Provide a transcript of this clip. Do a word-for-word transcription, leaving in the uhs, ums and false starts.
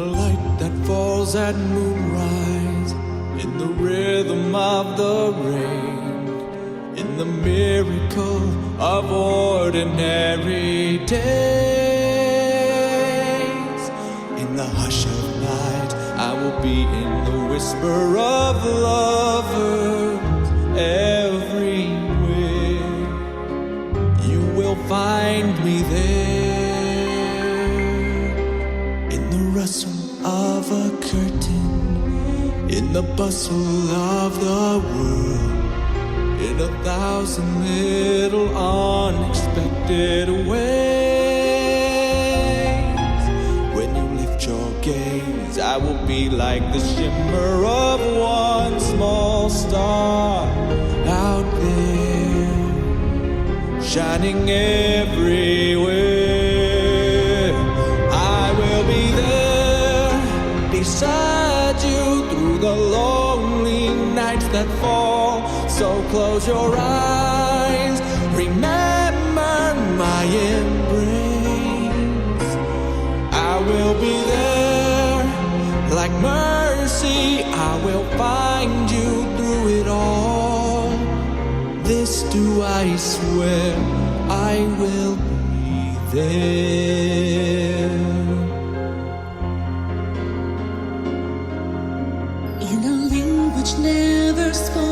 the light that falls at moonrise, in the rhythm of the rain, in the miracle of ordinary days. In the hush of night, I will be in the whisper of lovers everywhere. You will find me there, in the rustle of a curtain, in the bustle of the world, in a thousand little unexpected ways. When you lift your gaze, I will be like the shimmer of one small star out there, shining everywhere. I will be there beside you through the lonely nights that fall. So close your eyes, remember my embrace. I will be there like mercy, I will find you through it all. This do I swear, I will be there. In a language never spoken,